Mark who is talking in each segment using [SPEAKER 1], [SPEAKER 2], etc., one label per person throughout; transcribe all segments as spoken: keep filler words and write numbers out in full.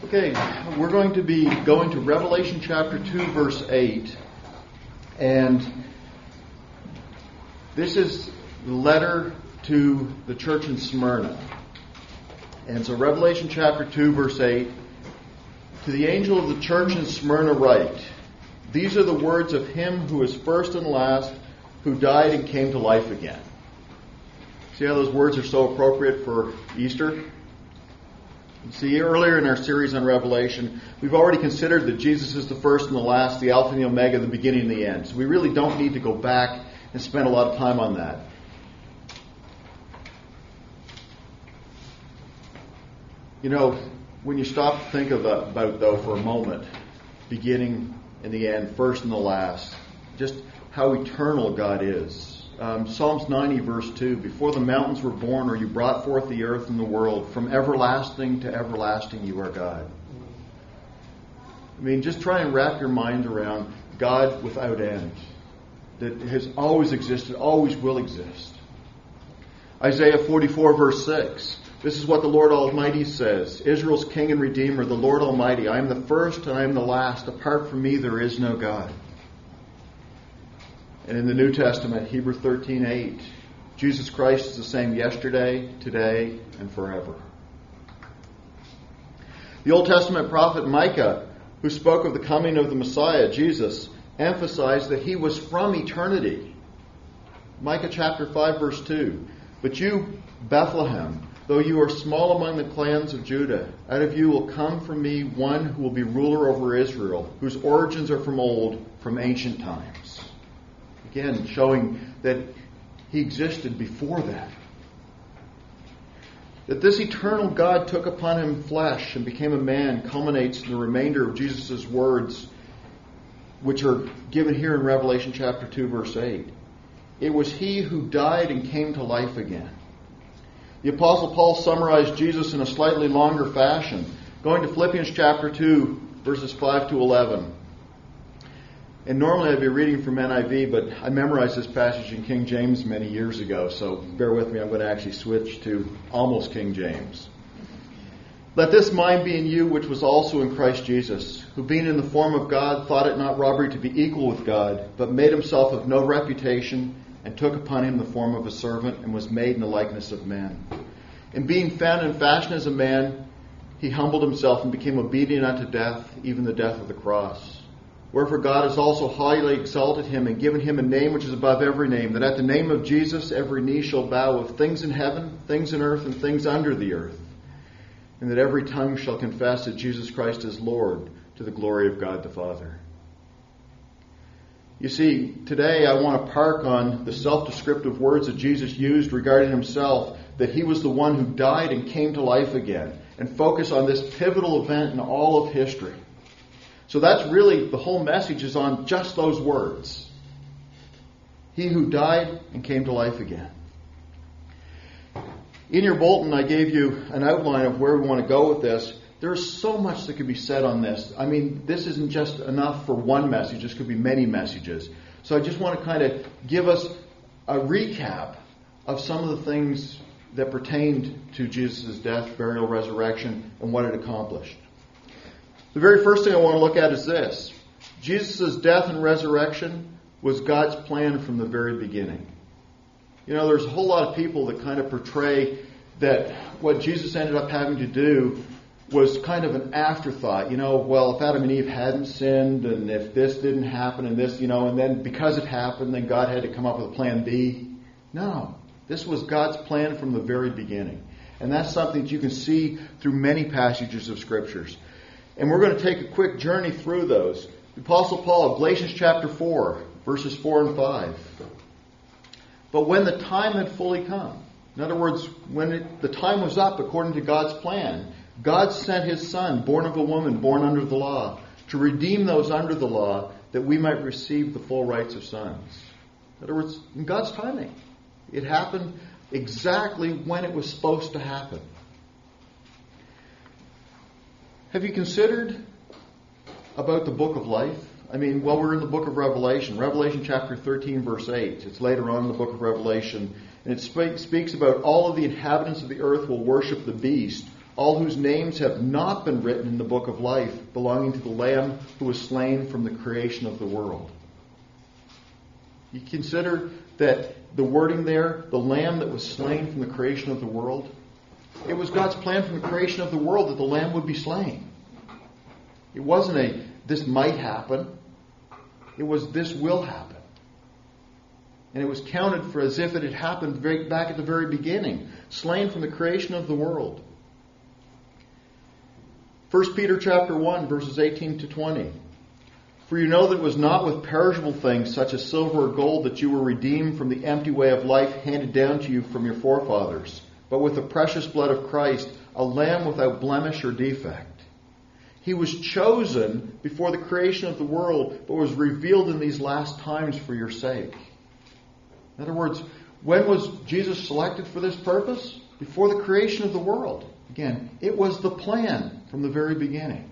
[SPEAKER 1] Okay, we're going to be going to Revelation chapter two, verse eight. And this is the letter to the church in Smyrna. And so Revelation chapter two, verse eight. To the angel of the church in Smyrna write, these are the words of him who is first and last, who died and came to life again. See how those words are so appropriate for Easter? You see, earlier in our series on Revelation, we've already considered that Jesus is the first and the last, the Alpha and the Omega, the beginning and the end. So we really don't need to go back and spend a lot of time on that. You know, when you stop to think about, though, for a moment, beginning and the end, first and the last, just how eternal God is. Um, Psalms ninety, verse two, before the mountains were born, or you brought forth the earth and the world, from everlasting to everlasting you are God. I mean, just try and wrap your mind around God without end, that has always existed, always will exist. Isaiah forty-four, verse six, this is what the Lord Almighty says, Israel's King and Redeemer, the Lord Almighty, I am the first and I am the last, apart from me there is no God. And in the New Testament, Hebrews thirteen eight, Jesus Christ is the same yesterday, today, and forever. The Old Testament prophet Micah, who spoke of the coming of the Messiah, Jesus, emphasized that he was from eternity. Micah chapter five, verse two, but you, Bethlehem, though you are small among the clans of Judah, out of you will come from me one who will be ruler over Israel, whose origins are from old, from ancient times. Again, showing that he existed before that. That this eternal God took upon him flesh and became a man culminates in the remainder of Jesus' words, which are given here in Revelation chapter two, verse eight. It was he who died and came to life again. The Apostle Paul summarized Jesus in a slightly longer fashion, going to Philippians chapter two, verses five to eleven. And normally I'd be reading from N I V, but I memorized this passage in King James many years ago, so bear with me, I'm going to actually switch to almost King James. Let this mind be in you, which was also in Christ Jesus, who being in the form of God, thought it not robbery to be equal with God, but made himself of no reputation, and took upon him the form of a servant, and was made in the likeness of men. And being found in fashion as a man, he humbled himself and became obedient unto death, even the death of the cross. Wherefore God has also highly exalted him and given him a name which is above every name, that at the name of Jesus every knee shall bow of things in heaven, things in earth, and things under the earth, and that every tongue shall confess that Jesus Christ is Lord, to the glory of God the Father. You see, today I want to park on the self-descriptive words that Jesus used regarding himself, that he was the one who died and came to life again, and focus on this pivotal event in all of history. So that's really, the whole message is on just those words. He who died and came to life again. In your bulletin, I gave you an outline of where we want to go with this. There's so much that could be said on this. I mean, this isn't just enough for one message. This could be many messages. So I just want to kind of give us a recap of some of the things that pertained to Jesus' death, burial, resurrection, and what it accomplished. The very first thing I want to look at is this. Jesus' death and resurrection was God's plan from the very beginning. You know, there's a whole lot of people that kind of portray that what Jesus ended up having to do was kind of an afterthought. You know, well, if Adam and Eve hadn't sinned, and if this didn't happen, and this, you know, and then because it happened, then God had to come up with a plan B. No, this was God's plan from the very beginning. And that's something that you can see through many passages of Scriptures. And we're going to take a quick journey through those. The Apostle Paul, Galatians chapter four, verses four and five. But when the time had fully come, in other words, when it, the time was up according to God's plan, God sent his Son, born of a woman, born under the law, to redeem those under the law, that we might receive the full rights of sons. In other words, in God's timing. It happened exactly when it was supposed to happen. Have you considered about the book of life? I mean, well, we're in the book of Revelation. Revelation chapter thirteen, verse eight. It's later on in the book of Revelation. And it speaks about all of the inhabitants of the earth will worship the beast. all whose names have not been written in the book of life, belonging to the Lamb who was slain from the creation of the world. You consider that the wording there, the Lamb that was slain from the creation of the world, it was God's plan from the creation of the world that the Lamb would be slain. It wasn't a, this might happen. It was, this will happen. And it was counted for as if it had happened very, back at the very beginning. Slain from the creation of the world. First Peter chapter one, verses eighteen to twenty. For you know that it was not with perishable things such as silver or gold that you were redeemed from the empty way of life handed down to you from your forefathers, but with the precious blood of Christ, a lamb without blemish or defect. He was chosen before the creation of the world, but was revealed in these last times for your sake. In other words, when was Jesus selected for this purpose? Before the creation of the world. Again, it was the plan from the very beginning.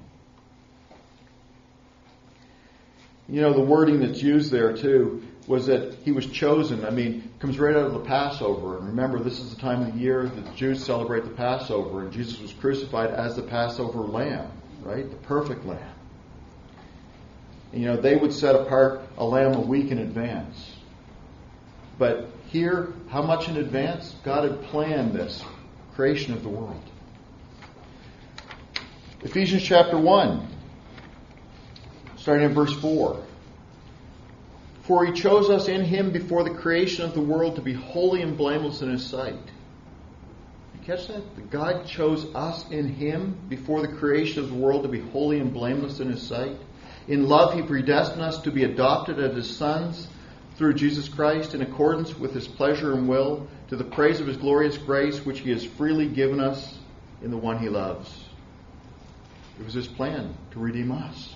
[SPEAKER 1] You know, the wording that's used there too was that he was chosen. I mean, it comes right out of the Passover. And remember, this is the time of the year that the Jews celebrate the Passover. And Jesus was crucified as the Passover lamb, right? The perfect lamb. And, you know, they would set apart a lamb a week in advance. But here, how much in advance? God had planned this creation of the world. Ephesians chapter one, starting at verse four. For he chose us in him before the creation of the world to be holy and blameless in his sight. You catch that? That God chose us in him before the creation of the world to be holy and blameless in his sight. In love he predestined us to be adopted as his sons through Jesus Christ in accordance with his pleasure and will, to the praise of his glorious grace which he has freely given us in the one he loves. It was his plan to redeem us.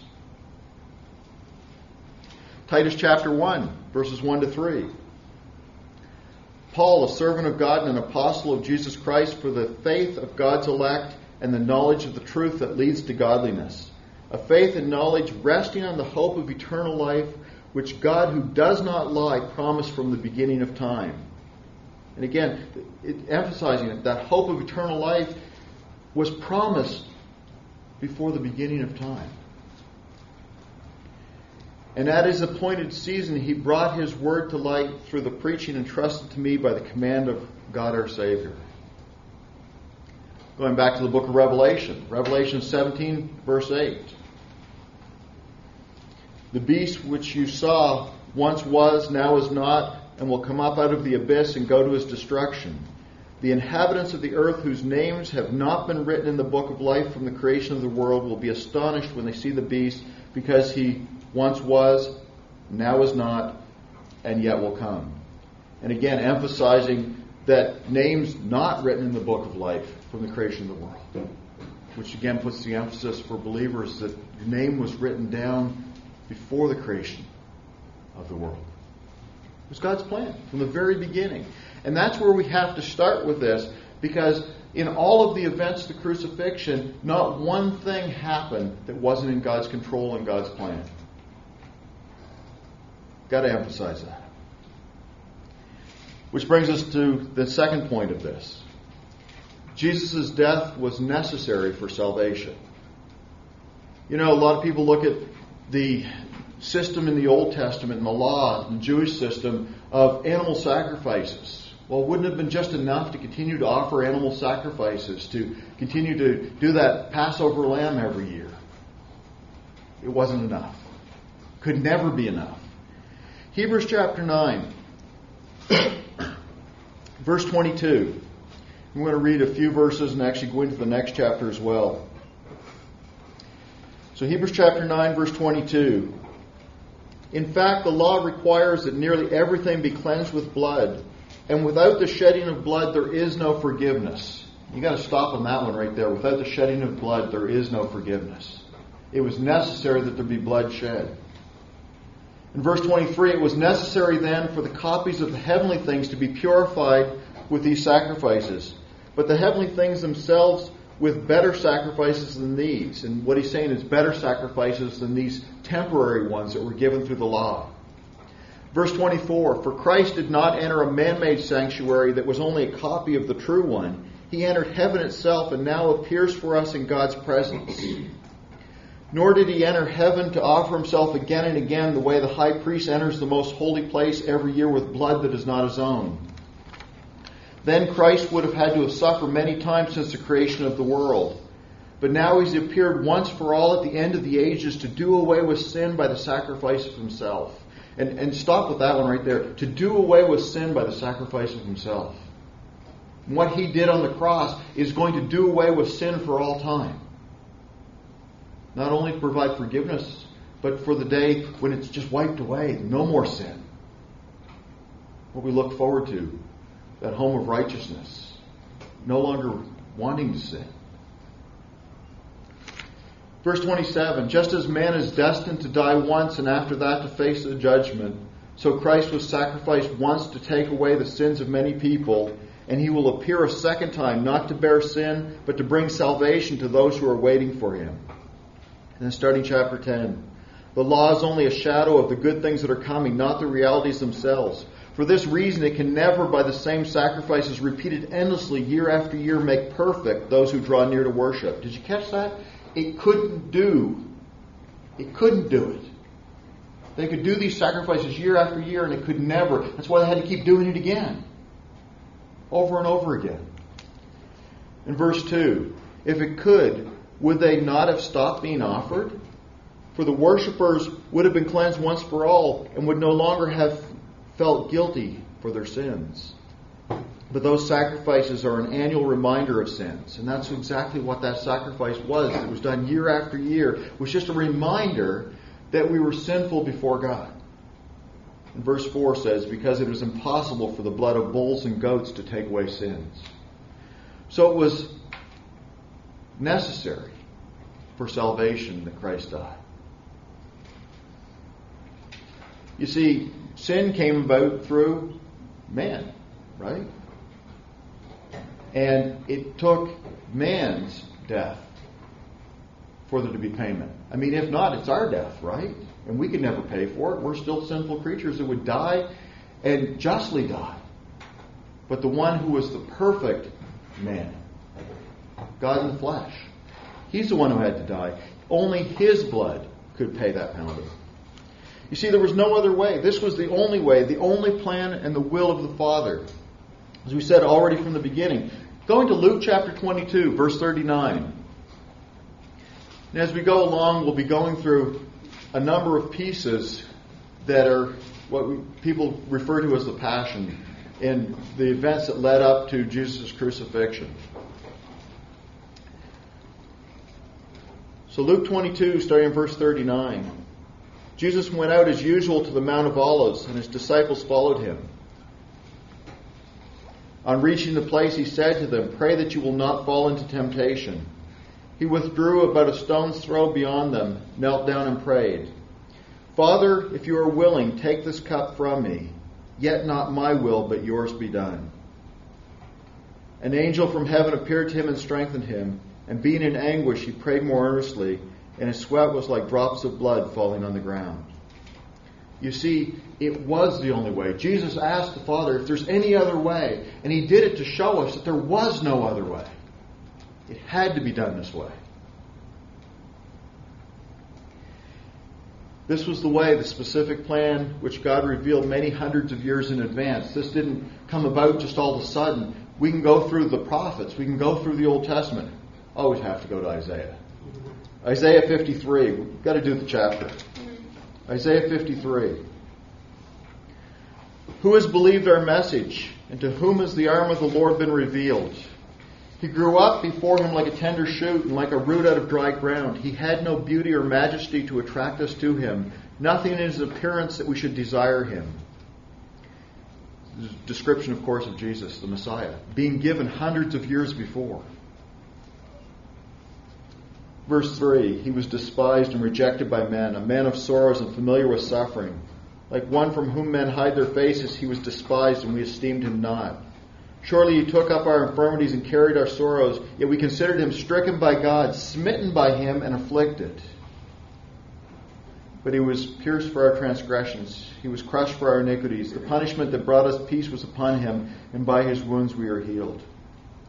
[SPEAKER 1] Titus chapter one, verses one to three. Paul, a servant of God and an apostle of Jesus Christ, for the faith of God's elect and the knowledge of the truth that leads to godliness. A faith and knowledge resting on the hope of eternal life, which God, who does not lie, promised from the beginning of time. And again, it, emphasizing it, that hope of eternal life was promised before the beginning of time. And at his appointed season, he brought his word to light through the preaching entrusted to me by the command of God our Savior. Going back to the book of Revelation. Revelation seventeen, verse eight. The beast which you saw once was, now is not, and will come up out of the abyss and go to his destruction. The inhabitants of the earth whose names have not been written in the book of life from the creation of the world will be astonished when they see the beast, because he once was, now is not, and yet will come. And again, emphasizing that names not written in the book of life from the creation of the world. Which again puts the emphasis for believers that your name was written down before the creation of the world. It was God's plan from the very beginning. And that's where we have to start with this, because in all of the events of the crucifixion, not one thing happened that wasn't in God's control and God's plan. Got to emphasize that. Which brings us to the second point of this. Jesus' death was necessary for salvation. You know, a lot of people look at the system in the Old Testament and the law, the Jewish system of animal sacrifices. Well, wouldn't it have been just enough to continue to offer animal sacrifices, to continue to do that Passover lamb every year? It wasn't enough. Could never be enough. Hebrews chapter nine, verse twenty-two. I'm going to read a few verses and actually go into the next chapter as well. So Hebrews chapter nine, verse twenty-two. In fact, the law requires that nearly everything be cleansed with blood, and without the shedding of blood there is no forgiveness. You got to stop on that one right there. Without the shedding of blood there is no forgiveness. It was necessary that there be blood shed. In verse twenty-three, it was necessary then for the copies of the heavenly things to be purified with these sacrifices, but the heavenly things themselves with better sacrifices than these. And what he's saying is better sacrifices than these temporary ones that were given through the law. Verse twenty-four, for Christ did not enter a man-made sanctuary that was only a copy of the true one. He entered heaven itself and now appears for us in God's presence. Nor did he enter heaven to offer himself again and again the way the high priest enters the most holy place every year with blood that is not his own. Then Christ would have had to have suffered many times since the creation of the world. But now he's appeared once for all at the end of the ages to do away with sin by the sacrifice of himself. And, and stop with that one right there. To do away with sin by the sacrifice of himself. And what he did on the cross is going to do away with sin for all time. Not only to provide forgiveness, but for the day when it's just wiped away. No more sin. What we look forward to. That home of righteousness. No longer wanting to sin. Verse twenty-seven, just as man is destined to die once and after that to face the judgment, so Christ was sacrificed once to take away the sins of many people, and he will appear a second time, not to bear sin, but to bring salvation to those who are waiting for him. And then starting chapter ten, the law is only a shadow of the good things that are coming, not the realities themselves. For this reason, it can never, by the same sacrifices repeated endlessly year after year, make perfect those who draw near to worship. Did you catch that? It couldn't do. It couldn't do it. They could do these sacrifices year after year, and it could never. That's why they had to keep doing it again. Over and over again. In verse two, if it could, would they not have stopped being offered? For the worshippers would have been cleansed once for all, and would no longer have felt guilty for their sins. But those sacrifices are an annual reminder of sins. And that's exactly what that sacrifice was. It was done year after year. It was just a reminder that we were sinful before God. And verse four says, because it was impossible for the blood of bulls and goats to take away sins. So it was necessary for salvation that Christ died. You see, sin came about through man, right? And it took man's death for there to be payment. I mean, if not, it's our death, right? And we could never pay for it. We're still sinful creatures that would die and justly die. But the one who was the perfect man, God in the flesh, he's the one who had to die. Only his blood could pay that penalty. You see, there was no other way. This was the only way, the only plan and the will of the Father. As we said already from the beginning. Going to Luke chapter twenty-two, verse thirty-nine. And as we go along, we'll be going through a number of pieces that are what we, people refer to as the Passion, and the events that led up to Jesus' crucifixion. So Luke twenty-two, starting in verse thirty-nine. Jesus went out as usual to the Mount of Olives, and his disciples followed him. On reaching the place, he said to them, pray that you will not fall into temptation. He withdrew about a stone's throw beyond them, knelt down and prayed, Father, if you are willing, take this cup from me. Yet not my will, but yours be done. An angel from heaven appeared to him and strengthened him, and being in anguish, he prayed more earnestly, and his sweat was like drops of blood falling on the ground. You see, it was the only way. Jesus asked the Father if there's any other way, and he did it to show us that there was no other way. It had to be done this way. This was the way, the specific plan which God revealed many hundreds of years in advance. This didn't come about just all of a sudden. We can go through the prophets. We can go through the Old Testament. Always have to go to Isaiah. Isaiah fifty-three. We've got to do the chapter. Isaiah fifty-three. Who has believed our message, and to whom has the arm of the Lord been revealed? He grew up before him like a tender shoot and like a root out of dry ground. He had no beauty or majesty to attract us to him, nothing in his appearance that we should desire him. This is a description, of course, of Jesus, the Messiah, being given hundreds of years before. Verse three, he was despised and rejected by men, a man of sorrows and familiar with suffering. Like one from whom men hide their faces, he was despised and we esteemed him not. Surely he took up our infirmities and carried our sorrows, yet we considered him stricken by God, smitten by him and afflicted. But he was pierced for our transgressions, he was crushed for our iniquities. The punishment that brought us peace was upon him, and by his wounds we are healed.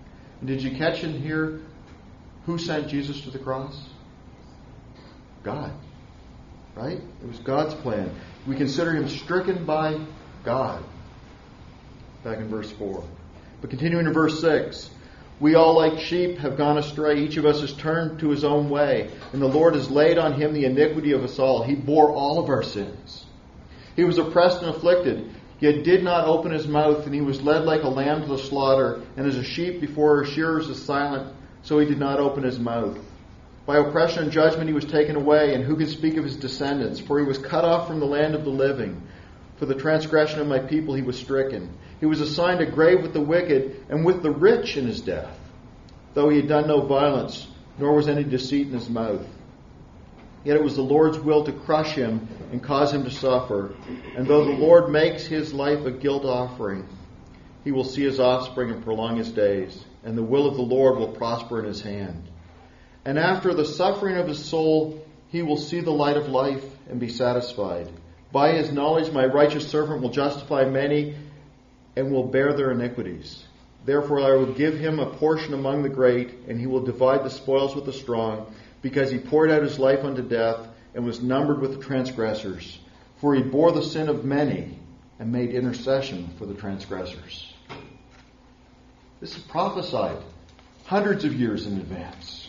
[SPEAKER 1] And did you catch in here who sent Jesus to the cross? God. Right? It was God's plan. We consider him stricken by God. Back in verse four. But continuing in verse six. We all like sheep have gone astray. Each of us has turned to his own way. And the Lord has laid on him the iniquity of us all. He bore all of our sins. He was oppressed and afflicted, yet did not open his mouth. And he was led like a lamb to the slaughter. And as a sheep before her shearers is silent, so he did not open his mouth. By oppression and judgment he was taken away. And who can speak of his descendants? For he was cut off from the land of the living. For the transgression of my people he was stricken. He was assigned a grave with the wicked and with the rich in his death, though he had done no violence, nor was any deceit in his mouth. Yet it was the Lord's will to crush him and cause him to suffer. And though the Lord makes his life a guilt offering, he will see his offspring and prolong his days, and the will of the Lord will prosper in his hand. And after the suffering of his soul, he will see the light of life and be satisfied. By his knowledge my righteous servant will justify many and will bear their iniquities. Therefore I will give him a portion among the great, and he will divide the spoils with the strong, because he poured out his life unto death and was numbered with the transgressors. For he bore the sin of many and made intercession for the transgressors. This is prophesied hundreds of years in advance,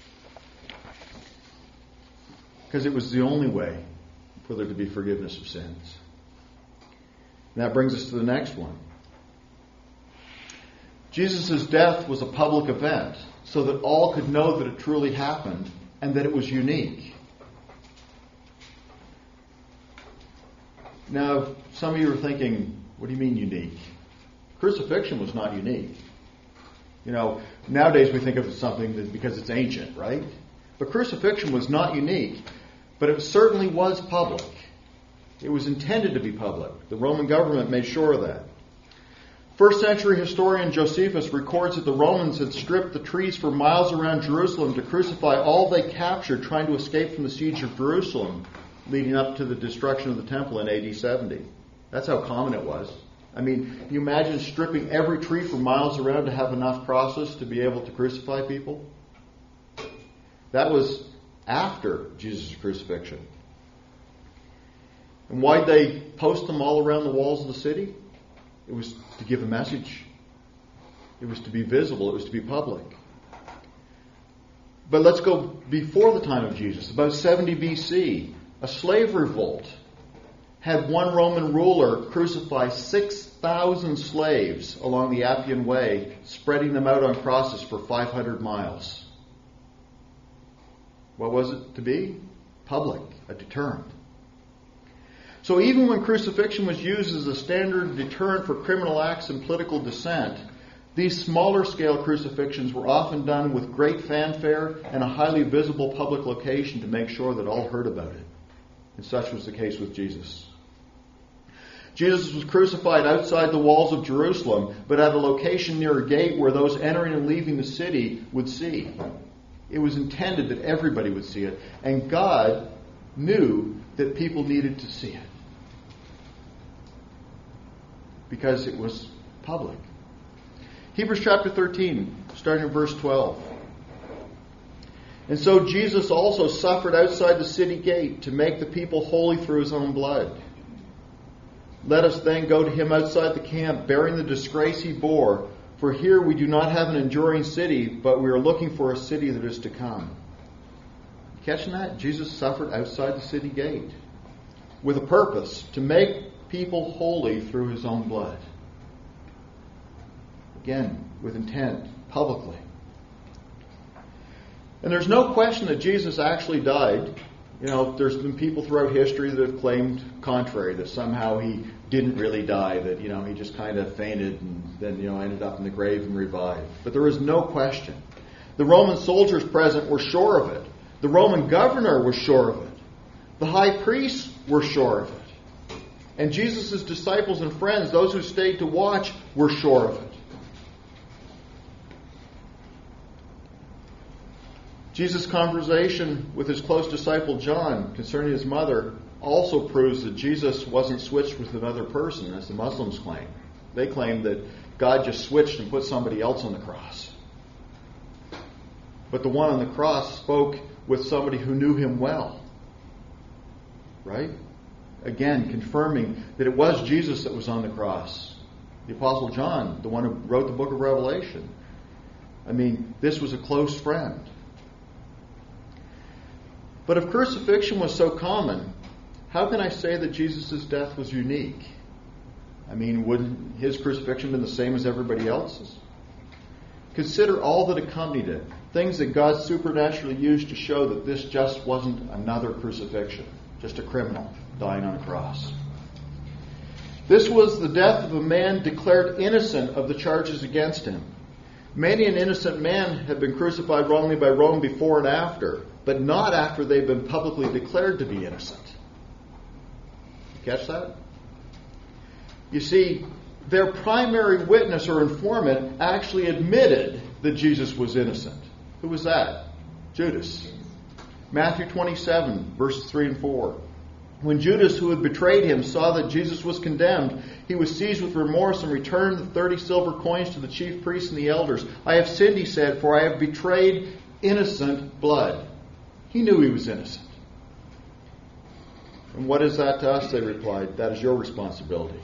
[SPEAKER 1] because it was the only way for there to be forgiveness of sins. And that brings us to the next one. Jesus' death was a public event so that all could know that it truly happened and that it was unique. Now, some of you are thinking, what do you mean unique? Crucifixion was not unique. You know, nowadays we think of it as something that because it's ancient, right? But crucifixion was not unique, but it certainly was public. It was intended to be public. The Roman government made sure of that. First century historian Josephus records that the Romans had stripped the trees for miles around Jerusalem to crucify all they captured trying to escape from the siege of Jerusalem, leading up to the destruction of the temple in A D seventy. That's how common it was. I mean, can you imagine stripping every tree for miles around to have enough crosses to be able to crucify people? That was after Jesus' crucifixion. And why'd they post them all around the walls of the city? It was to give a message. It was to be visible. It was to be public. But let's go before the time of Jesus. About seventy B C, a slave revolt had one Roman ruler crucify six thousand slaves along the Appian Way, spreading them out on crosses for five hundred miles. What was it to be? Public, a deterrent. So even when crucifixion was used as a standard deterrent for criminal acts and political dissent, these smaller scale crucifixions were often done with great fanfare and a highly visible public location to make sure that all heard about it. And such was the case with Jesus. Jesus was crucified outside the walls of Jerusalem, but at a location near a gate where those entering and leaving the city would see. It was intended that everybody would see it, and God knew that people needed to see it because it was public. Hebrews chapter thirteen, starting in verse twelve. And so Jesus also suffered outside the city gate to make the people holy through his own blood. Let us then go to him outside the camp, bearing the disgrace he bore. For here we do not have an enduring city, but we are looking for a city that is to come. Catching that? Jesus suffered outside the city gate with a purpose, to make people holy through his own blood. Again, with intent, publicly. And there's no question that Jesus actually died. You know, there's been people throughout history that have claimed contrary, that somehow he didn't really die, that, you know, he just kind of fainted and then, you know, ended up in the grave and revived. But there is no question. The Roman soldiers present were sure of it. The Roman governor was sure of it. The high priests were sure of it. And Jesus' disciples and friends, those who stayed to watch, were sure of it. Jesus' conversation with his close disciple John concerning his mother also proves that Jesus wasn't switched with another person, as the Muslims claim. They claim that God just switched and put somebody else on the cross. But the one on the cross spoke with somebody who knew him well. Right? Again, confirming that it was Jesus that was on the cross. The Apostle John, the one who wrote the book of Revelation. I mean, this was a close friend. But if crucifixion was so common, how can I say that Jesus' death was unique? I mean, wouldn't his crucifixion been the same as everybody else's? Consider all that accompanied it. Things that God supernaturally used to show that this just wasn't another crucifixion. Just a criminal dying on a cross. This was the death of a man declared innocent of the charges against him. Many an innocent man had been crucified wrongly by Rome before and after, but not after they've been publicly declared to be innocent. Catch that? You see, their primary witness or informant actually admitted that Jesus was innocent. Who was that? Judas. Matthew twenty-seven, verses three and four. When Judas, who had betrayed him, saw that Jesus was condemned, he was seized with remorse and returned the thirty silver coins to the chief priests and the elders. I have sinned, he said, for I have betrayed innocent blood. He knew he was innocent. And what is that to us? They replied. That is your responsibility.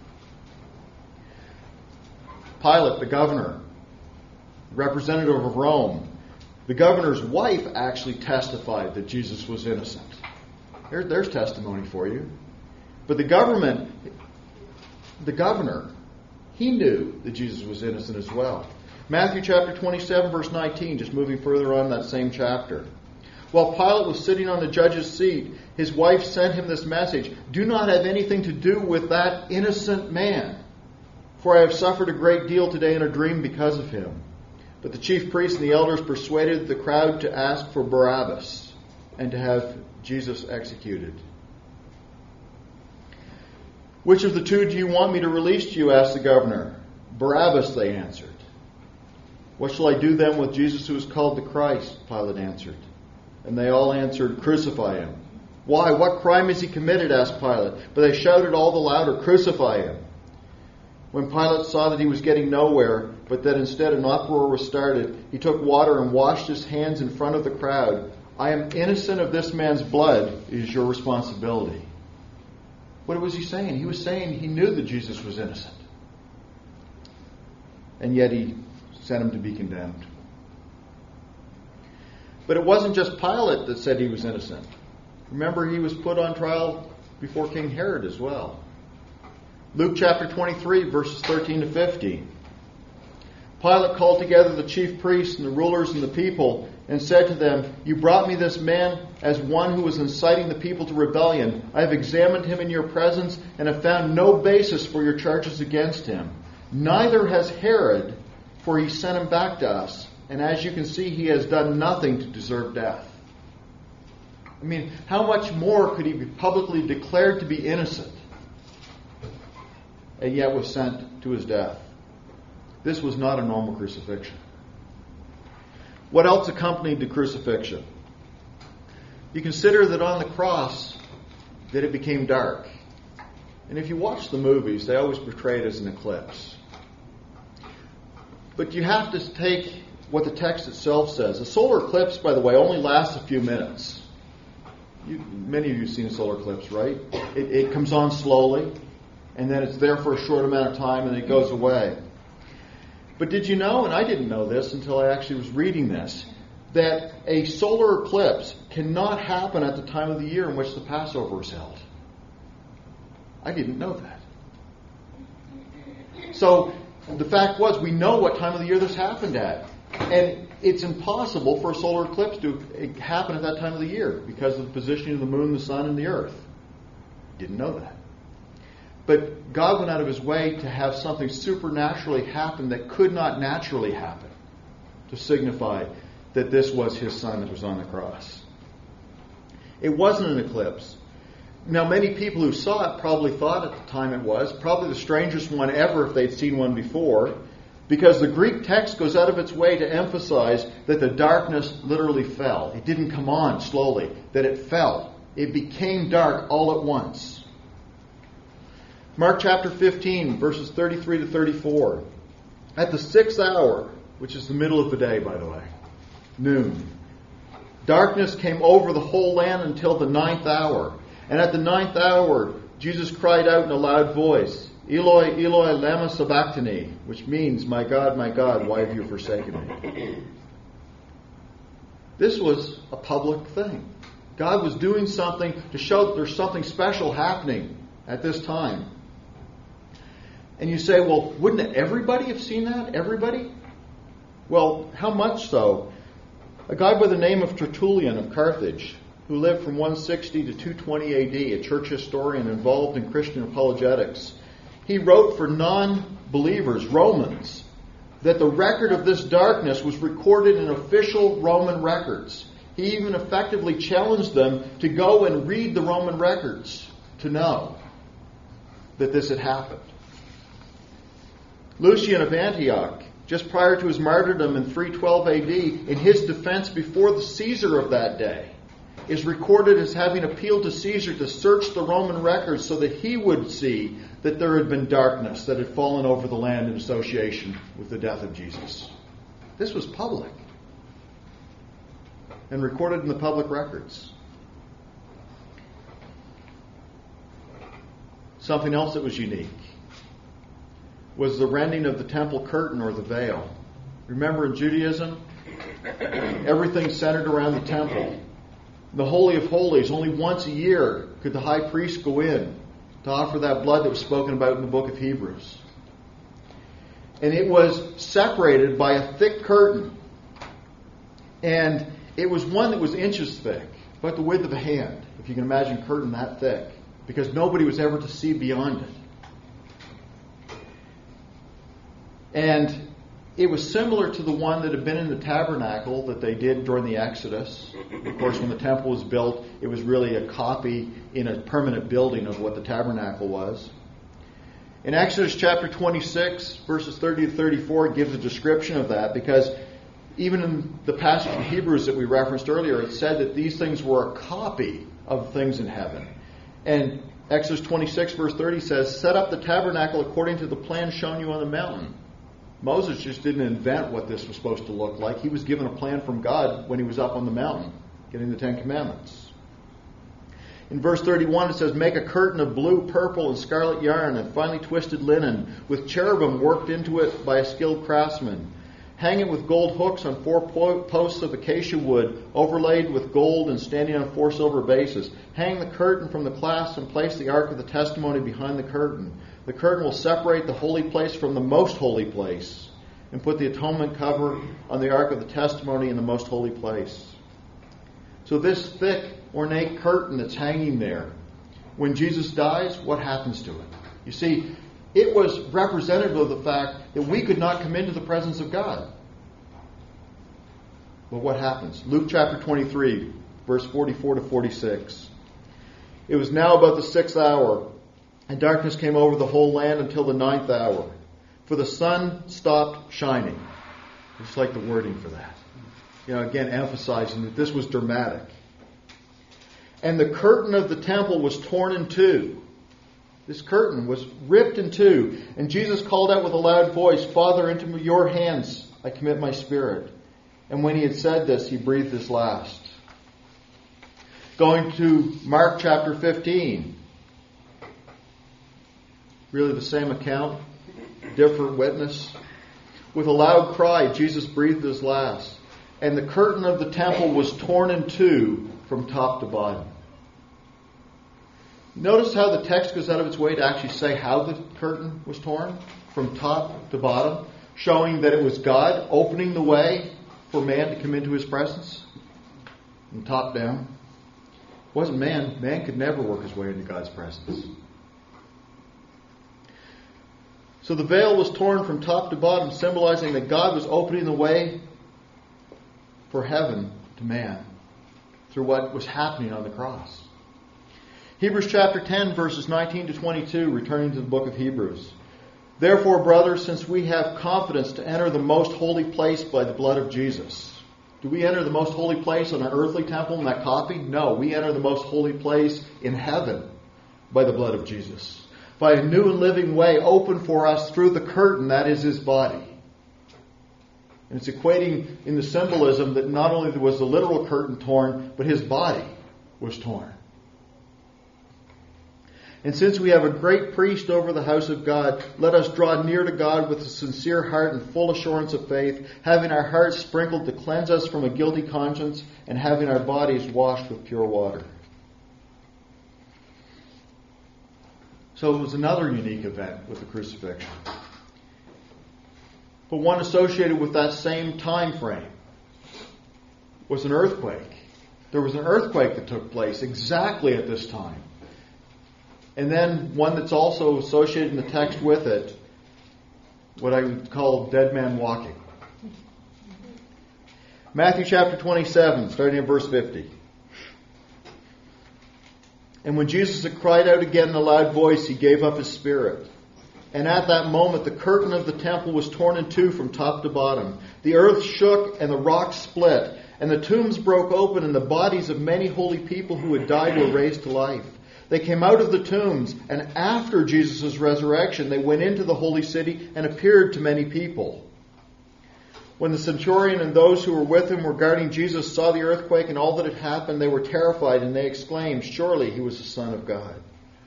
[SPEAKER 1] Pilate, the governor, representative of Rome, the governor's wife actually testified that Jesus was innocent. There, there's testimony for you. But the government, the governor, he knew that Jesus was innocent as well. Matthew chapter twenty-seven, verse nineteen, just moving further on that same chapter. While Pilate was sitting on the judge's seat, his wife sent him this message: do not have anything to do with that innocent man, for I have suffered a great deal today in a dream because of him. But the chief priests and the elders persuaded the crowd to ask for Barabbas and to have Jesus executed. Which of the two do you want me to release to you? Asked the governor. Barabbas, they answered. What shall I do then with Jesus who is called the Christ? Pilate answered. And they all answered, crucify him. Why? What crime has he committed? Asked Pilate. But they shouted all the louder, crucify him. When Pilate saw that he was getting nowhere, but that instead an uproar was started, he took water and washed his hands in front of the crowd. I am innocent of this man's blood. It is your responsibility. What was he saying? He was saying he knew that Jesus was innocent. And yet he sent him to be condemned. But it wasn't just Pilate that said he was innocent. Remember, he was put on trial before King Herod as well. Luke chapter twenty-three, verses thirteen to fifteen. Pilate called together the chief priests and the rulers and the people and said to them, you brought me this man as one who was inciting the people to rebellion. I have examined him in your presence and have found no basis for your charges against him. Neither has Herod, for he sent him back to us. And as you can see, he has done nothing to deserve death. I mean, how much more could he be publicly declared to be innocent and yet was sent to his death? This was not a normal crucifixion. What else accompanied the crucifixion? You consider that on the cross that it became dark. And if you watch the movies, they always portray it as an eclipse. But you have to take what the text itself says. A solar eclipse, by the way, only lasts a few minutes. You, many of you have seen a solar eclipse, right? It, it comes on slowly, and then it's there for a short amount of time, and it goes away. But did you know, and I didn't know this until I actually was reading this, that a solar eclipse cannot happen at the time of the year in which the Passover is held? I didn't know that. So the fact was, we know what time of the year this happened at. And it's impossible for a solar eclipse to happen at that time of the year because of the positioning of the moon, the sun, and the earth. Didn't know that. But God went out of his way to have something supernaturally happen that could not naturally happen to signify that this was his son that was on the cross. It wasn't an eclipse. Now, many people who saw it probably thought at the time it was, probably the strangest one ever if they'd seen one before, because the Greek text goes out of its way to emphasize that the darkness literally fell. It didn't come on slowly, that it fell. It became dark all at once. Mark chapter fifteen, verses thirty-three to thirty-four. At the sixth hour, which is the middle of the day, by the way, noon. Darkness came over the whole land until the ninth hour. And at the ninth hour, Jesus cried out in a loud voice, Eloi, Eloi, lama sabachthani, which means, my God, my God, why have you forsaken me? This was a public thing. God was doing something to show that there's something special happening at this time. And you say, well, wouldn't everybody have seen that? Everybody? Well, how much so? A guy by the name of Tertullian of Carthage, who lived from one sixty to two twenty A D, a church historian involved in Christian apologetics, he wrote for non-believers, Romans, that the record of this darkness was recorded in official Roman records. He even effectively challenged them to go and read the Roman records to know that this had happened. Lucian of Antioch, just prior to his martyrdom in three twelve A D, in his defense before the Caesar of that day, is recorded as having appealed to Caesar to search the Roman records so that he would see that there had been darkness that had fallen over the land in association with the death of Jesus. This was public and recorded in the public records. Something else that was unique was the rending of the temple curtain or the veil. Remember, in Judaism, everything centered around the temple. The Holy of Holies, only once a year could the high priest go in to offer that blood that was spoken about in the book of Hebrews. And it was separated by a thick curtain. And it was one that was inches thick, about the width of a hand, if you can imagine a curtain that thick, because nobody was ever to see beyond it. And it was similar to the one that had been in the tabernacle that they did during the Exodus. Of course, when the temple was built, it was really a copy in a permanent building of what the tabernacle was. In Exodus chapter twenty-six, verses thirty to thirty-four, it gives a description of that, because even in the passage in Hebrews that we referenced earlier, it said that these things were a copy of things in heaven. And Exodus twenty-six, verse thirty says, set up the tabernacle according to the plan shown you on the mountain. Moses just didn't invent what this was supposed to look like. He was given a plan from God when he was up on the mountain, getting the Ten Commandments. In verse thirty-one, it says, make a curtain of blue, purple, and scarlet yarn and finely twisted linen, with cherubim worked into it by a skilled craftsman. Hang it with gold hooks on four posts of acacia wood, overlaid with gold and standing on four silver bases. Hang the curtain from the clasp and place the ark of the testimony behind the curtain. The curtain will separate the holy place from the most holy place, and put the atonement cover on the ark of the testimony in the most holy place. So this thick, ornate curtain that's hanging there, when Jesus dies, what happens to it? You see, it was representative of the fact that we could not come into the presence of God. But what happens? Luke chapter twenty-three, verse forty-four to forty-six. It was now about the sixth hour, and darkness came over the whole land until the ninth hour. For the sun stopped shining. Just like the wording for that. You know, again, emphasizing that this was dramatic. And the curtain of the temple was torn in two. This curtain was ripped in two. And Jesus called out with a loud voice, Father, into your hands I commit my spirit. And when he had said this, he breathed his last. Going to Mark chapter fifteen. Really the same account, different witness. With a loud cry, Jesus breathed his last. And the curtain of the temple was torn in two from top to bottom. Notice how the text goes out of its way to actually say how the curtain was torn from top to bottom, showing that it was God opening the way for man to come into his presence. From top down. It wasn't man. Man could never work his way into God's presence. So the veil was torn from top to bottom, symbolizing that God was opening the way for heaven to man through what was happening on the cross. Hebrews chapter ten, verses nineteen to twenty-two, returning to the book of Hebrews. Therefore, brothers, since we have confidence to enter the most holy place by the blood of Jesus. Do we enter the most holy place in our earthly temple in that copy? No, we enter the most holy place in heaven by the blood of Jesus. By a new and living way open for us through the curtain that is his body. And it's equating in the symbolism that not only was the literal curtain torn, but his body was torn. And since we have a great priest over the house of God, let us draw near to God with a sincere heart and full assurance of faith, having our hearts sprinkled to cleanse us from a guilty conscience, and having our bodies washed with pure water. So it was another unique event with the crucifixion, but one associated with that same time frame was an earthquake. There was an earthquake that took place exactly at this time. And then one that's also associated in the text with it, what I would call dead man walking. Matthew chapter twenty-seven, starting at verse fifty. And when Jesus had cried out again in a loud voice, he gave up his spirit. And at that moment the curtain of the temple was torn in two from top to bottom. The earth shook and the rocks split, and the tombs broke open, and the bodies of many holy people who had died were raised to life. They came out of the tombs, and after Jesus' resurrection, they went into the holy city and appeared to many people. When the centurion and those who were with him regarding Jesus saw the earthquake and all that had happened, they were terrified, and they exclaimed, "Surely he was the Son of God."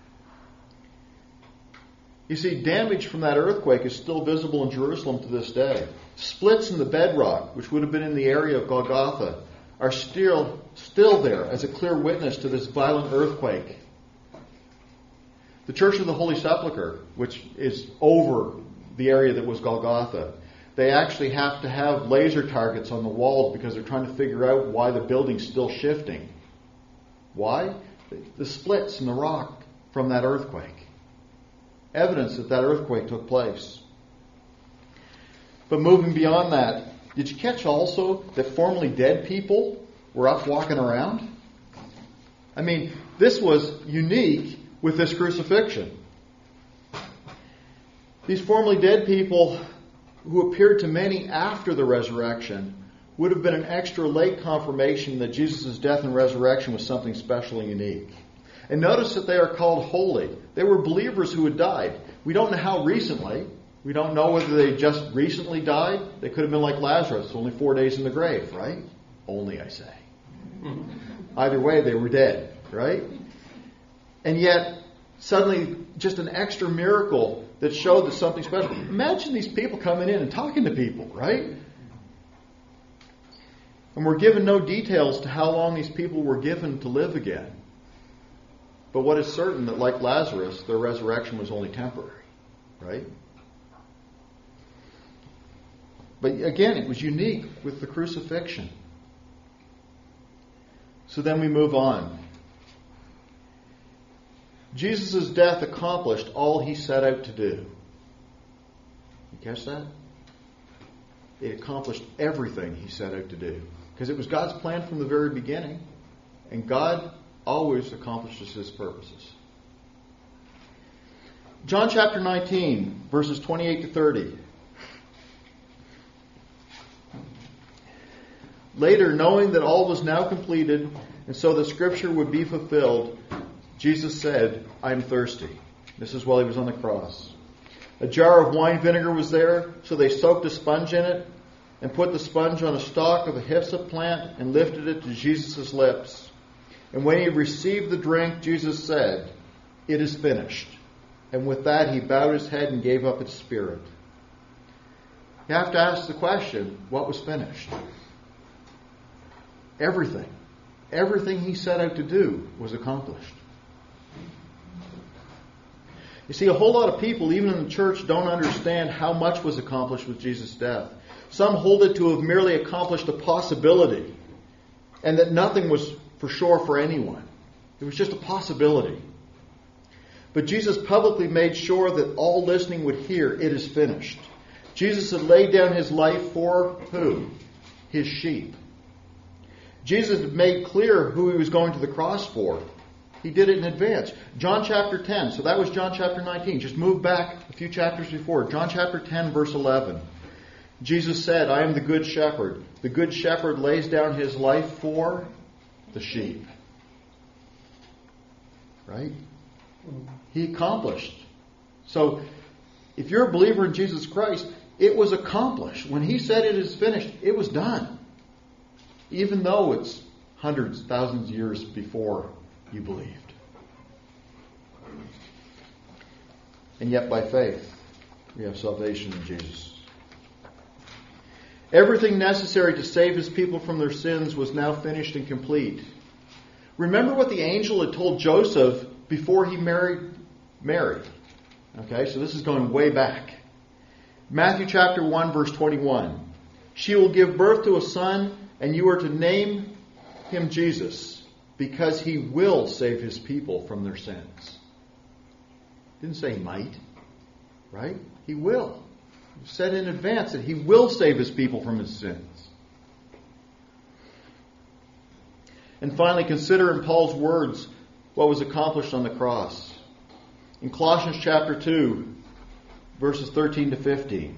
[SPEAKER 1] You see, damage from that earthquake is still visible in Jerusalem to this day. Splits in the bedrock, which would have been in the area of Golgotha, are still, still there as a clear witness to this violent earthquake. The Church of the Holy Sepulchre, which is over the area that was Golgotha, they actually have to have laser targets on the walls because they're trying to figure out why the building's still shifting. Why? The splits in the rock from that earthquake. Evidence that that earthquake took place. But moving beyond that, did you catch also that formerly dead people were up walking around? I mean, this was unique with this crucifixion. These formerly dead people who appeared to many after the resurrection would have been an extra late confirmation that Jesus' death and resurrection was something special and unique. And notice that they are called holy. They were believers who had died. We don't know how recently. We don't know whether they just recently died. They could have been like Lazarus, only four days in the grave, right? Only, I say. Either way, they were dead, right? And yet, suddenly, just an extra miracle that showed that something special. Imagine these people coming in and talking to people, right? And we're given no details to how long these people were given to live again. But what is certain that, like Lazarus, their resurrection was only temporary, right? But again, it was unique with the crucifixion. So then we move on. Jesus' death accomplished all he set out to do. You catch that? It accomplished everything he set out to do. Because it was God's plan from the very beginning. And God always accomplishes his purposes. John chapter nineteen, verses twenty-eight to thirty. Later, knowing that all was now completed, and so the scripture would be fulfilled, Jesus said, "I am thirsty." This is while he was on the cross. A jar of wine vinegar was there, so they soaked a sponge in it and put the sponge on a stalk of a hyssop plant and lifted it to Jesus' lips. And when he received the drink, Jesus said, "It is finished." And with that, he bowed his head and gave up his spirit. You have to ask the question, what was finished? Everything. Everything he set out to do was accomplished. You see, a whole lot of people, even in the church, don't understand how much was accomplished with Jesus' death. Some hold it to have merely accomplished a possibility, and that nothing was for sure for anyone. It was just a possibility. But Jesus publicly made sure that all listening would hear, "It is finished." Jesus had laid down his life for who? His sheep. Jesus had made clear who he was going to the cross for. He did it in advance. John chapter ten. So that was John chapter nineteen. Just move back a few chapters before. John chapter ten, verse eleven. Jesus said, "I am the good shepherd. The good shepherd lays down his life for the sheep." Right? He accomplished. So, if you're a believer in Jesus Christ, It was accomplished. When he said it is finished, it was done. Even though it's hundreds, thousands of years before you believed. And yet by faith, we have salvation in Jesus. Everything necessary to save his people from their sins was now finished and complete. Remember what the angel had told Joseph before he married Mary. Okay, so this is going way back. Matthew chapter one, verse twenty-one. She will give birth to a son, and you are to name him Jesus, because he will save his people from their sins. Didn't say he might, right? He will. He said in advance that he will save his people from his sins. And finally, consider in Paul's words what was accomplished on the cross. In Colossians chapter two, verses thirteen to fifteen.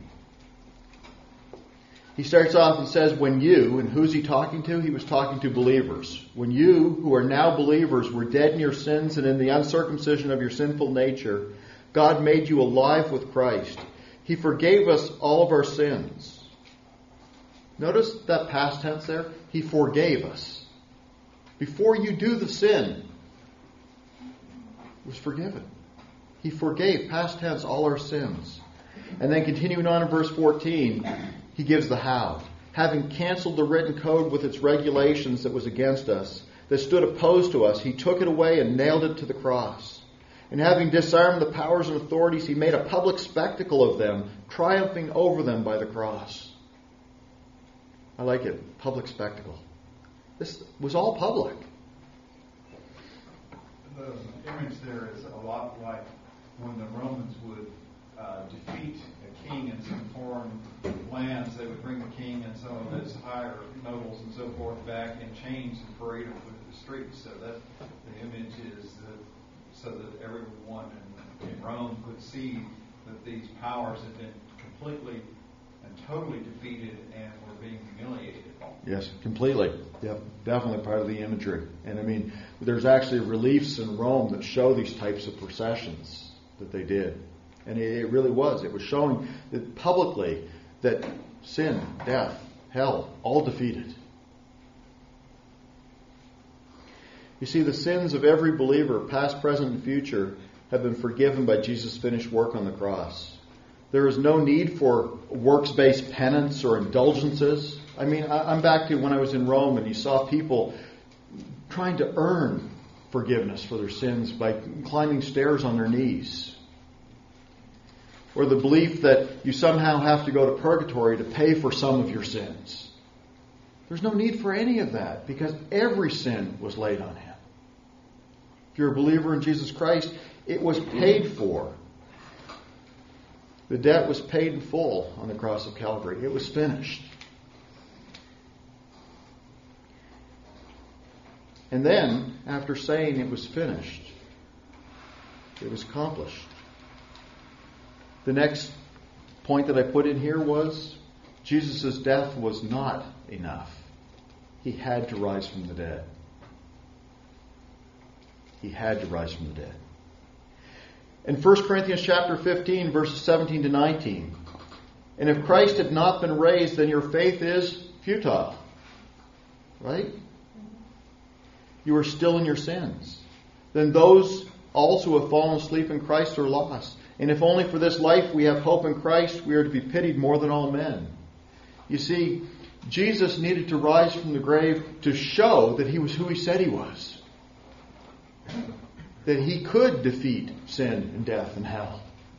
[SPEAKER 1] He starts off and says, when you, and who's he talking to? He was talking to believers. When you, who are now believers, were dead in your sins and in the uncircumcision of your sinful nature, God made you alive with Christ. He forgave us all of our sins. Notice that past tense there? He forgave us. Before you do the sin, it was forgiven. He forgave, past tense, all our sins. And then continuing on in verse fourteen, he gives the how. Having canceled the written code with its regulations that was against us, that stood opposed to us, he took it away and nailed it to the cross. And having disarmed the powers and authorities, he made a public spectacle of them, triumphing over them by the cross. I like it. Public spectacle. This was all public.
[SPEAKER 2] The image there is a lot like when the Romans would uh, defeat a king in some foreign lands. They would bring the king and some of his higher nobles and so forth back in chains and parade him through the streets. So that the image is that, so that everyone in, in Rome could see that these powers had been completely and totally defeated and were being humiliated.
[SPEAKER 1] Yes, completely. Yep, definitely part of the imagery. And I mean, there's actually reliefs in Rome that show these types of processions that they did. And it, it really was. It was showing that publicly that sin, death, hell, all defeated. You see, the sins of every believer, past, present, and future, have been forgiven by Jesus' finished work on the cross. There is no need for works-based penance or indulgences. I mean, I'm back to when I was in Rome and you saw people trying to earn forgiveness for their sins by climbing stairs on their knees. Or the belief that you somehow have to go to purgatory to pay for some of your sins. There's no need for any of that because every sin was laid on him. If you're a believer in Jesus Christ, it was paid for. The debt was paid in full on the cross of Calvary. It was finished. And then, after saying it was finished, it was accomplished. The next point that I put in here was Jesus' death was not enough. He had to rise from the dead. He had to rise from the dead. In First Corinthians chapter fifteen, verses seventeen to nineteen, and if Christ had not been raised, then your faith is futile. Right? You are still in your sins. Then those also who have fallen asleep in Christ are lost. And if only for this life we have hope in Christ, we are to be pitied more than all men. You see, Jesus needed to rise from the grave to show that he was who he said he was. That he could defeat sin and death and hell.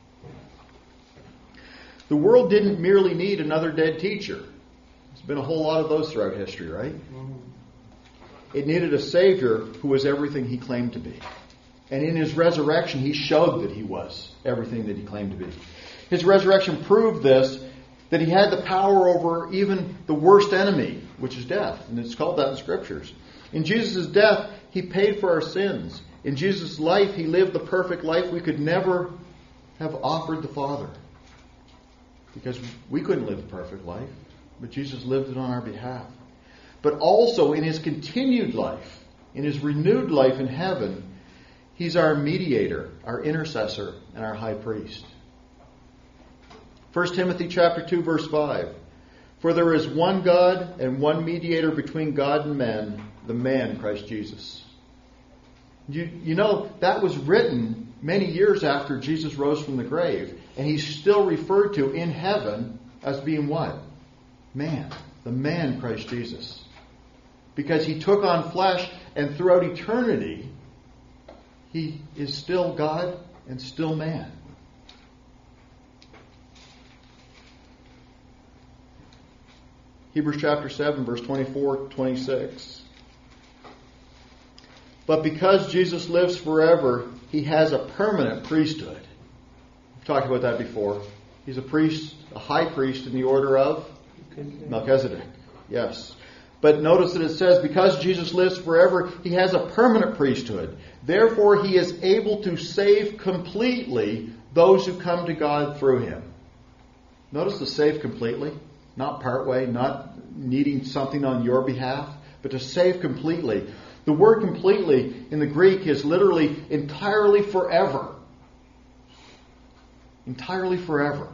[SPEAKER 1] The world didn't merely need another dead teacher. There's been a whole lot of those throughout history, right? It needed a Savior who was everything he claimed to be. And in his resurrection, he showed that he was everything that he claimed to be. His resurrection proved this, that he had the power over even the worst enemy, which is death. And it's called that in Scriptures. In Jesus' death, he paid for our sins. In Jesus' life, he lived the perfect life we could never have offered the Father. Because we couldn't live the perfect life, but Jesus lived it on our behalf. But also in his continued life, in his renewed life in heaven, he's our mediator, our intercessor, and our high priest. First Timothy chapter two, verse five. For there is one God and one mediator between God and men, the man Christ Jesus. You, you know, that was written many years after Jesus rose from the grave. And he's still referred to in heaven as being what? Man. The man Christ Jesus. Because he took on flesh, and throughout eternity, he is still God and still man. Hebrews chapter seven, verse twenty-four to twenty-six. But because Jesus lives forever, he has a permanent priesthood. We've talked about that before. He's a priest, a high priest in the order of Melchizedek. Yes. But notice that it says, because Jesus lives forever, he has a permanent priesthood. Therefore, he is able to save completely those who come to God through him. Notice the save completely. Not partway, not needing something on your behalf, but to save completely. The word completely in the Greek is literally entirely forever. Entirely forever.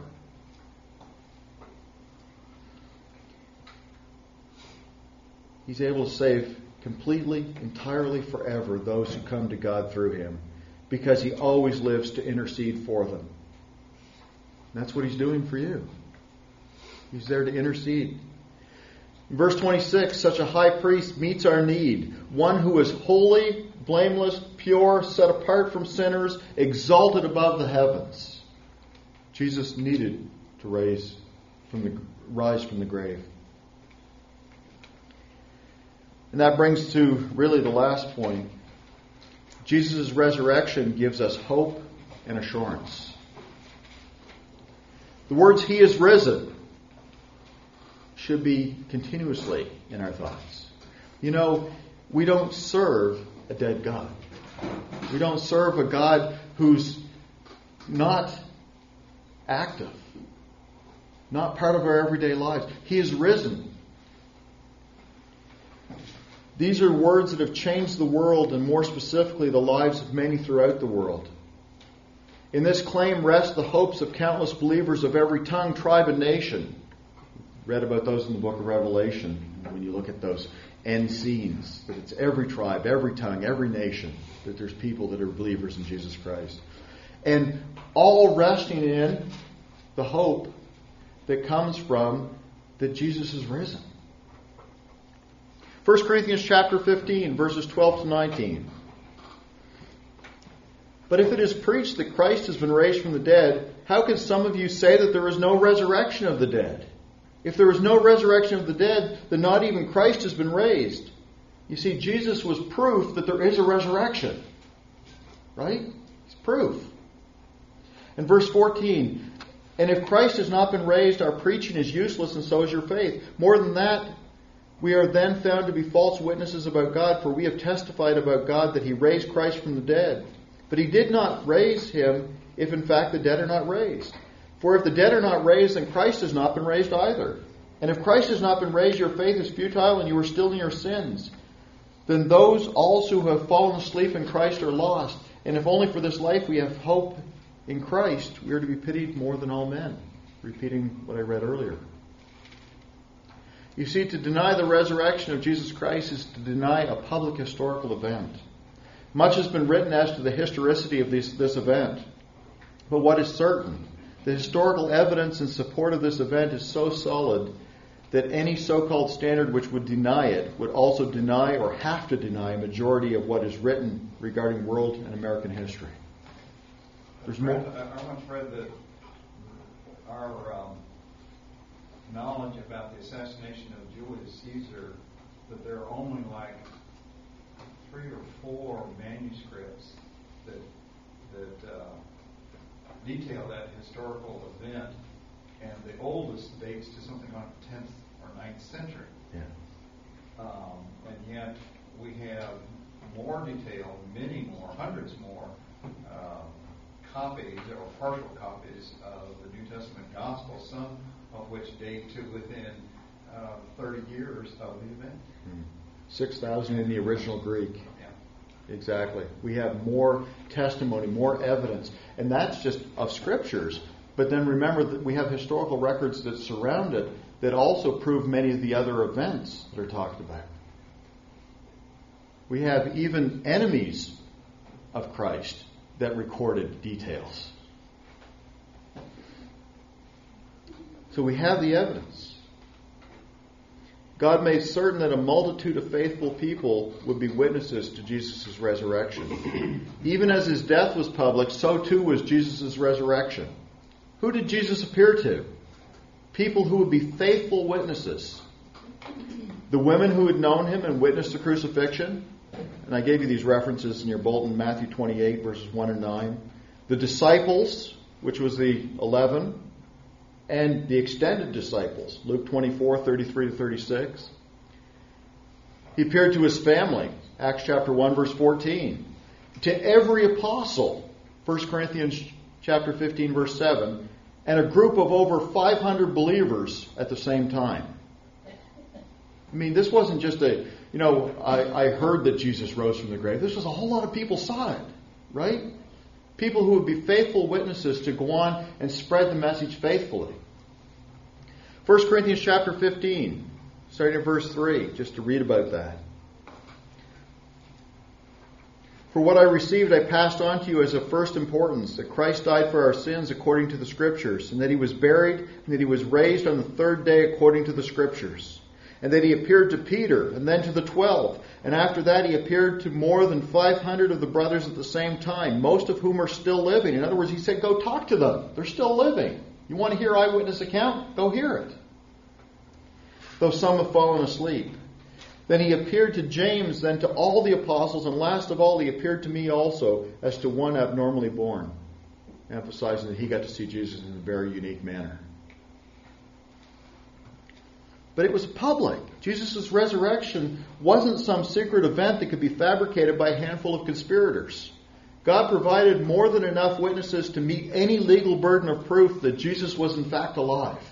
[SPEAKER 1] He's able to save completely, entirely, forever those who come to God through him, because he always lives to intercede for them. And that's what he's doing for you. He's there to intercede. In verse twenty-six, such a high priest meets our need. One who is holy, blameless, pure, set apart from sinners, exalted above the heavens. Jesus needed to raise from the, rise from the grave. And that brings to really the last point. Jesus' resurrection gives us hope and assurance. The words, he is risen, should be continuously in our thoughts. You know, we don't serve a dead God. We don't serve a God who's not active, not part of our everyday lives. He is risen. These are words that have changed the world, and more specifically the lives of many throughout the world. In this claim rest the hopes of countless believers of every tongue, tribe, and nation. Read about those in the book of Revelation. When you look at those end scenes, that it's every tribe, every tongue, every nation, that there's people that are believers in Jesus Christ. And all resting in the hope that comes from that Jesus is risen. First Corinthians chapter fifteen, verses twelve to nineteen. But if it is preached that Christ has been raised from the dead, how can some of you say that there is no resurrection of the dead? If there is no resurrection of the dead, then not even Christ has been raised. You see, Jesus was proof that there is a resurrection. Right? It's proof. In verse fourteen, and if Christ has not been raised, our preaching is useless, and so is your faith. More than that, we are then found to be false witnesses about God, for we have testified about God that he raised Christ from the dead. But he did not raise him if in fact the dead are not raised. For if the dead are not raised, then Christ has not been raised either. And if Christ has not been raised, your faith is futile and you are still in your sins. Then those also who have fallen asleep in Christ are lost. And if only for this life we have hope in Christ, we are to be pitied more than all men. Repeating what I read earlier. You see, to deny the resurrection of Jesus Christ is to deny a public historical event. Much has been written as to the historicity of this, this event. But what is certain, the historical evidence in support of this event is so solid that any so-called standard which would deny it would also deny or have to deny a majority of what is written regarding world and American history. There's more.
[SPEAKER 2] I once read that our um, knowledge about the assassination of Julius Caesar, that there are only like three or four manuscripts that that uh, detail that historical event, and the oldest dates to something like the tenth or ninth century.
[SPEAKER 1] Yeah.
[SPEAKER 2] Um, and yet we have more detail, many more, hundreds more uh, copies or partial copies of the New Testament Gospel, some of which date to within uh, thirty years of the event.
[SPEAKER 1] Hmm. six thousand in the original Greek.
[SPEAKER 2] Yeah.
[SPEAKER 1] Exactly. We have more testimony, more evidence. And that's just of scriptures. But then remember that we have historical records that surround it that also prove many of the other events that are talked about. We have even enemies of Christ that recorded details. So we have the evidence. God made certain that a multitude of faithful people would be witnesses to Jesus' resurrection. Even as his death was public, so too was Jesus' resurrection. Who did Jesus appear to? People who would be faithful witnesses. The women who had known him and witnessed the crucifixion. And I gave you these references in your bulletin, Matthew twenty-eight, verses one and nine. The disciples, which was the eleven, and the extended disciples, Luke twenty-four, thirty-three to thirty-six. He appeared to his family, Acts chapter one, verse fourteen. To every apostle, First Corinthians chapter fifteen, verse seven, and a group of over five hundred believers at the same time. I mean, this wasn't just a, you know, I, I heard that Jesus rose from the grave. This was a whole lot of people saw it, right? People who would be faithful witnesses to go on and spread the message faithfully. First Corinthians chapter fifteen, starting at verse three, just to read about that. For what I received I passed on to you as of first importance, that Christ died for our sins according to the Scriptures, and that he was buried, and that he was raised on the third day according to the Scriptures. And that he appeared to Peter, and then to the twelve. And after that he appeared to more than five hundred of the brothers at the same time, most of whom are still living. In other words, he said, go talk to them. They're still living. You want to hear eyewitness account? Go hear it. Though some have fallen asleep. Then he appeared to James, then to all the apostles, and last of all he appeared to me also, as to one abnormally born. Emphasizing that he got to see Jesus in a very unique manner. But it was public. Jesus' resurrection wasn't some secret event that could be fabricated by a handful of conspirators. God provided more than enough witnesses to meet any legal burden of proof that Jesus was in fact alive.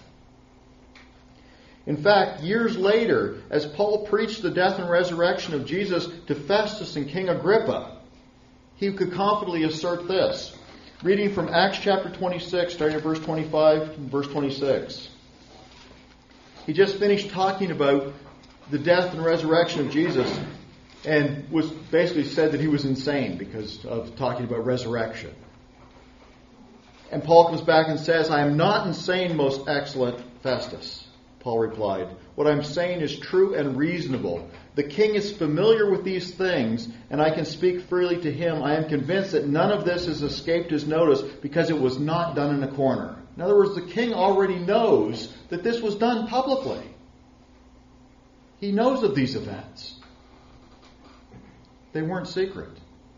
[SPEAKER 1] In fact, years later, as Paul preached the death and resurrection of Jesus to Festus and King Agrippa, he could confidently assert this. Reading from Acts chapter twenty-six, starting at verse twenty-five and verse twenty-six. He just finished talking about the death and resurrection of Jesus and was basically said that he was insane because of talking about resurrection. And Paul comes back and says, I am not insane, most excellent Festus. Paul replied, what I'm saying is true and reasonable. The king is familiar with these things, and I can speak freely to him. I am convinced that none of this has escaped his notice because it was not done in a corner. In other words, the king already knows that this was done publicly. He knows of these events. They weren't secret.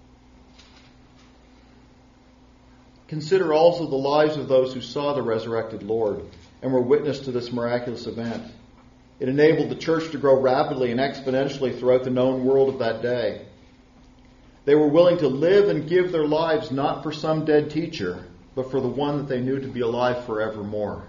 [SPEAKER 1] Consider also the lives of those who saw the resurrected Lord and were witness to this miraculous event. It enabled the church to grow rapidly and exponentially throughout the known world of that day. They were willing to live and give their lives not for some dead teacher, but for the one that they knew to be alive forevermore.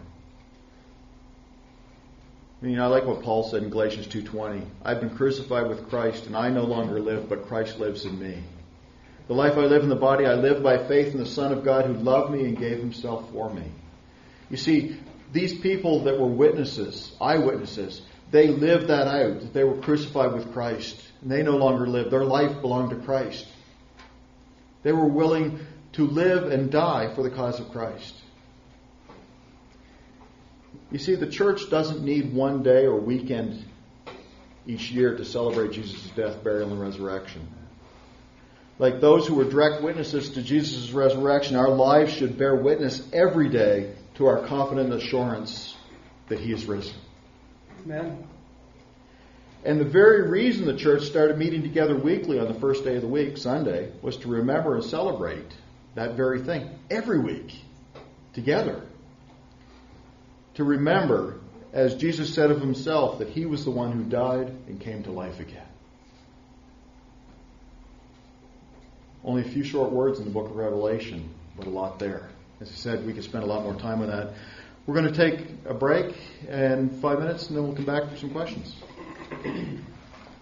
[SPEAKER 1] I mean, I like what Paul said in Galatians two twenty. I've been crucified with Christ, and I no longer live, but Christ lives in me. The life I live in the body, I live by faith in the Son of God who loved me and gave himself for me. You see, these people that were witnesses, eyewitnesses, they lived that out. They were crucified with Christ, and they no longer lived. Their life belonged to Christ. They were willing to live and die for the cause of Christ. You see, the church doesn't need one day or weekend each year to celebrate Jesus' death, burial, and resurrection. Like those who were direct witnesses to Jesus' resurrection, our lives should bear witness every day to our confident assurance that he is risen.
[SPEAKER 3] Amen.
[SPEAKER 1] And the very reason the church started meeting together weekly on the first day of the week, Sunday, was to remember and celebrate that very thing every week together. To remember, as Jesus said of himself, that he was the one who died and came to life again. Only a few short words in the book of Revelation, but a lot there. As I said, we could spend a lot more time on that. We're going to take a break in five minutes, and then we'll come back for some questions.